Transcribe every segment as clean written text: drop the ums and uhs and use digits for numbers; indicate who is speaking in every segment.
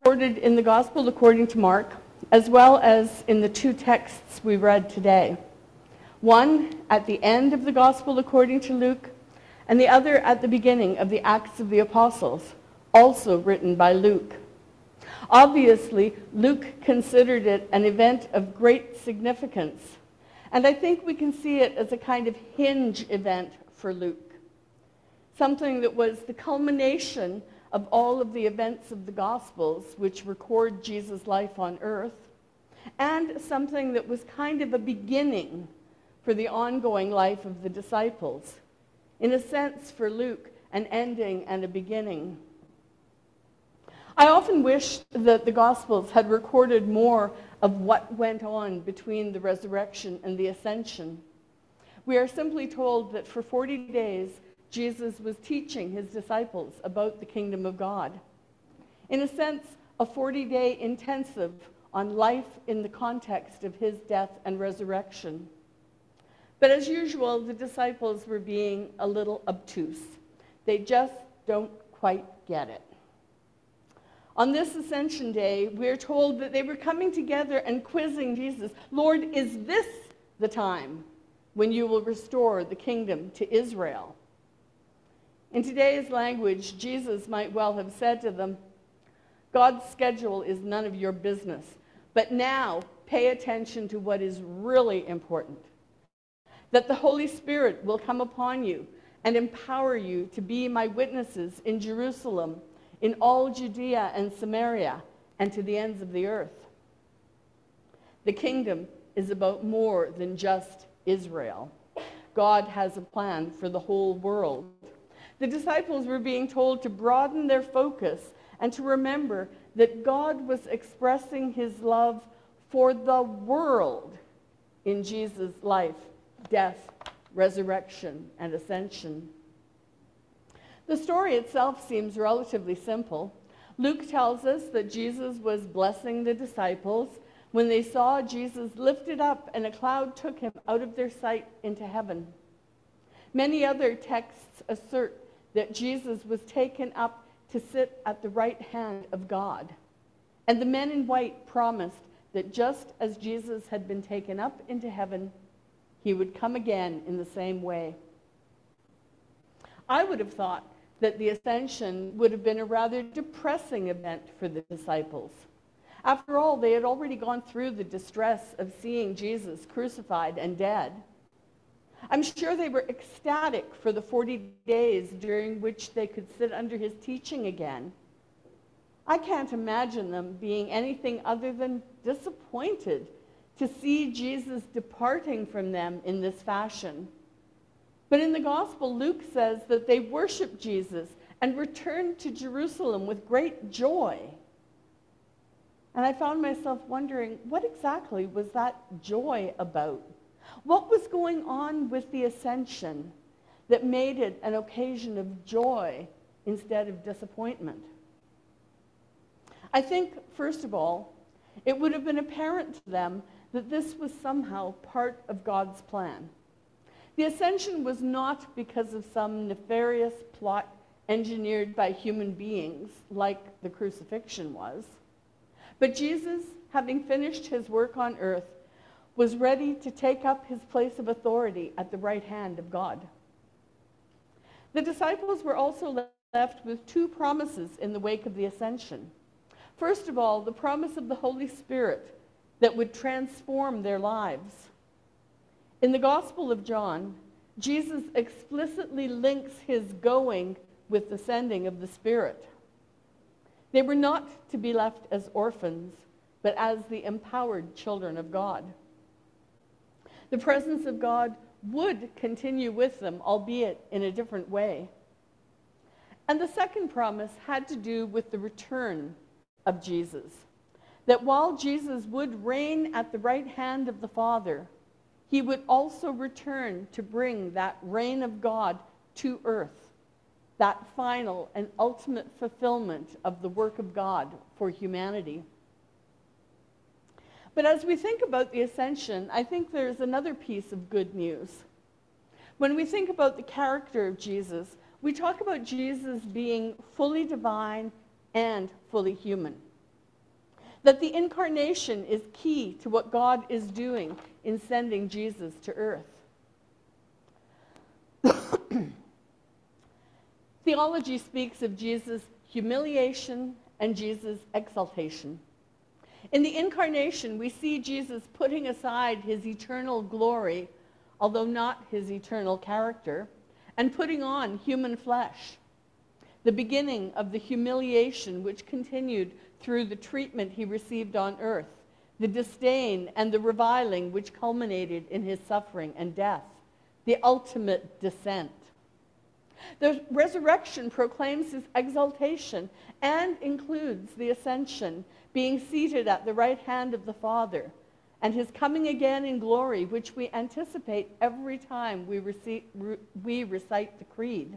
Speaker 1: recorded in the Gospel according to Mark, as well as in the two texts we read today. One at the end of the Gospel according to Luke, and the other at the beginning of the Acts of the Apostles, also written by Luke. Obviously, Luke considered it an event of great significance, and I think we can see it as a kind of hinge event for Luke, something that was the culmination of all of the events of the Gospels which record Jesus' life on earth, and something that was kind of a beginning for the ongoing life of the disciples. In a sense, for Luke, an ending and a beginning. I often wish that the Gospels had recorded more of what went on between the resurrection and the ascension. We are simply told that for 40 days, Jesus was teaching his disciples about the kingdom of God. In a sense, a 40-day intensive on life in the context of his death and resurrection. But as usual, the disciples were being a little obtuse. They just don't quite get it. On this Ascension Day, we're told that they were coming together and quizzing Jesus. Lord, is this the time when you will restore the kingdom to Israel? In today's language, Jesus might well have said to them, God's schedule is none of your business, but now pay attention to what is really important. That the Holy Spirit will come upon you and empower you to be my witnesses in Jerusalem, in all Judea and Samaria, and to the ends of the earth. The kingdom is about more than just Israel. God has a plan for the whole world. The disciples were being told to broaden their focus and to remember that God was expressing his love for the world in Jesus' life, death, resurrection, and ascension. The story itself seems relatively simple. Luke tells us that Jesus was blessing the disciples when they saw Jesus lifted up and a cloud took him out of their sight into heaven. Many other texts assert that Jesus was taken up to sit at the right hand of God. And the men in white promised that just as Jesus had been taken up into heaven, he would come again in the same way. I would have thought that the ascension would have been a rather depressing event for the disciples. After all, they had already gone through the distress of seeing Jesus crucified and dead. I'm sure they were ecstatic for the 40 days during which they could sit under his teaching again. I can't imagine them being anything other than disappointed to see Jesus departing from them in this fashion. But in the Gospel, Luke says that they worshiped Jesus and returned to Jerusalem with great joy. And I found myself wondering, what exactly was that joy about? What was going on with the ascension that made it an occasion of joy instead of disappointment? I think, first of all, it would have been apparent to them that this was somehow part of God's plan. The ascension was not because of some nefarious plot engineered by human beings, like the crucifixion was. But Jesus, having finished his work on earth, was ready to take up his place of authority at the right hand of God. The disciples were also left with two promises in the wake of the ascension. First of all, the promise of the Holy Spirit that would transform their lives. In the Gospel of John, Jesus explicitly links his going with the sending of the Spirit. They were not to be left as orphans, but as the empowered children of God. The presence of God would continue with them, albeit in a different way. And the second promise had to do with the return of Jesus. That while Jesus would reign at the right hand of the Father, he would also return to bring that reign of God to earth, that final and ultimate fulfillment of the work of God for humanity. But as we think about the ascension, I think there's another piece of good news. When we think about the character of Jesus, we talk about Jesus being fully divine and fully human. That the incarnation is key to what God is doing in sending Jesus to earth. Theology speaks of Jesus' humiliation and Jesus' exaltation. In the incarnation, we see Jesus putting aside his eternal glory, although not his eternal character, and putting on human flesh. The beginning of the humiliation which continued through the treatment he received on earth, the disdain and the reviling which culminated in his suffering and death, the ultimate descent. The resurrection proclaims his exaltation and includes the ascension, being seated at the right hand of the Father, and his coming again in glory, which we anticipate every time we recite the Creed.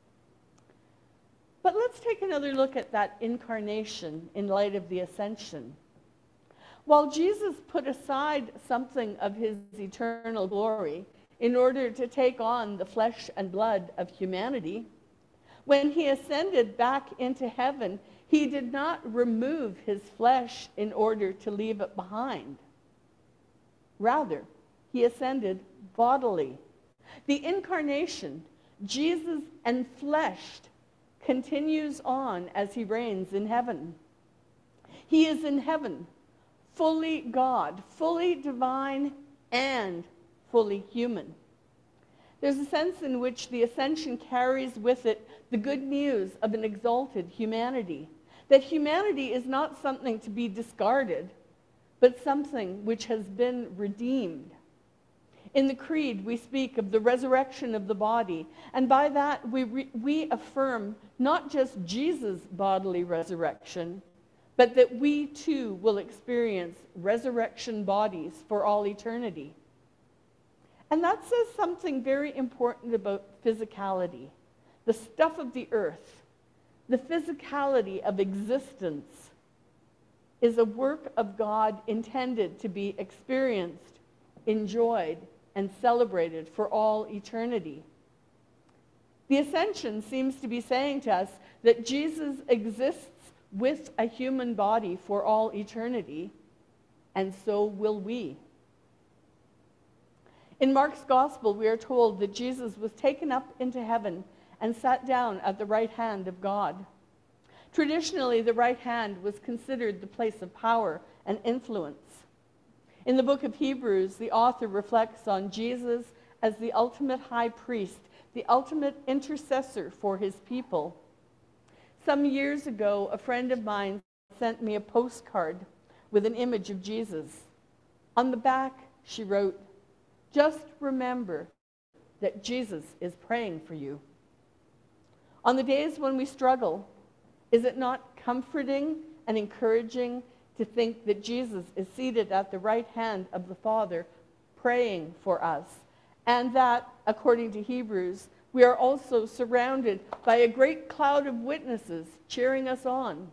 Speaker 1: But let's take another look at that incarnation in light of the ascension. While Jesus put aside something of his eternal glory in order to take on the flesh and blood of humanity, when he ascended back into heaven, he did not remove his flesh in order to leave it behind. Rather, he ascended bodily. The incarnation, Jesus enfleshed, continues on as he reigns in heaven. He is in heaven, fully God, fully divine, and fully human. There's a sense in which the ascension carries with it the good news of an exalted humanity, that humanity is not something to be discarded, but something which has been redeemed. In the Creed, we speak of the resurrection of the body, and by that we affirm not just Jesus' bodily resurrection, but that we too will experience resurrection bodies for all eternity. And that says something very important about physicality, the stuff of the earth, the physicality of existence is a work of God intended to be experienced, enjoyed, and celebrated for all eternity. The ascension seems to be saying to us that Jesus exists with a human body for all eternity, and so will we. In Mark's Gospel, we are told that Jesus was taken up into heaven and sat down at the right hand of God. Traditionally, the right hand was considered the place of power and influence. In the book of Hebrews, the author reflects on Jesus as the ultimate high priest, the ultimate intercessor for his people. Some years ago, a friend of mine sent me a postcard with an image of Jesus. On the back, she wrote, "Just remember that Jesus is praying for you." On the days when we struggle, is it not comforting and encouraging to think that Jesus is seated at the right hand of the Father, praying for us, and that, according to Hebrews, we are also surrounded by a great cloud of witnesses cheering us on?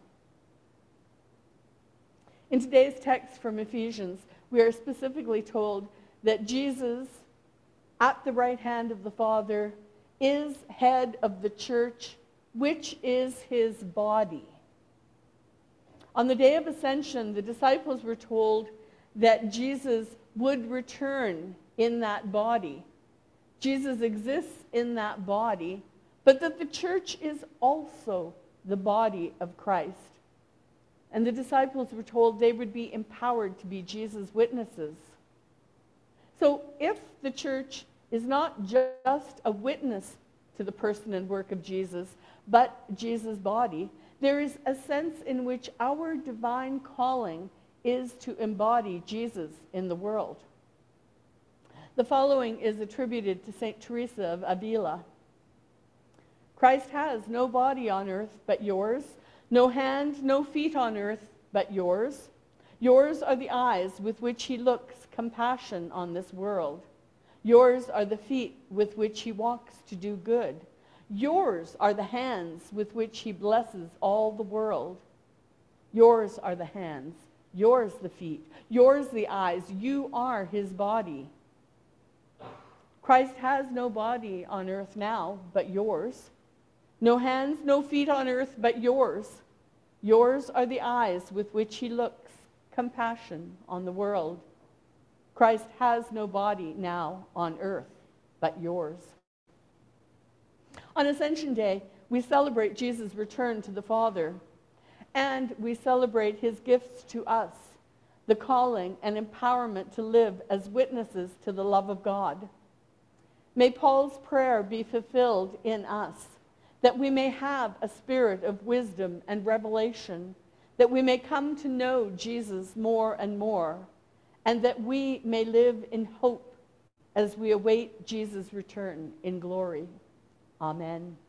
Speaker 1: In today's text from Ephesians, we are specifically told that Jesus, at the right hand of the Father, is head of the church, which is his body. On the day of ascension, the disciples were told that Jesus would return in that body. Jesus exists in that body, but that the church is also the body of Christ. And the disciples were told they would be empowered to be Jesus' witnesses. So if the church is not just a witness to the person and work of Jesus, but Jesus' body, there is a sense in which our divine calling is to embody Jesus in the world. The following is attributed to St. Teresa of Avila. Christ has no body on earth but yours, no hand, no feet on earth but yours. Yours are the eyes with which he looks compassion on this world. Yours are the feet with which he walks to do good. Yours are the hands with which he blesses all the world. Yours are the hands, yours the feet, yours the eyes. You are his body. Christ has no body on earth now but yours. No hands, no feet on earth but yours. Yours are the eyes with which he looks compassion on the world. Christ has no body now on earth but yours. On Ascension Day, we celebrate Jesus' return to the Father, and we celebrate his gifts to us, the calling and empowerment to live as witnesses to the love of God. May Paul's prayer be fulfilled in us, that we may have a spirit of wisdom and revelation, that we may come to know Jesus more and more, and that we may live in hope as we await Jesus' return in glory. Amen.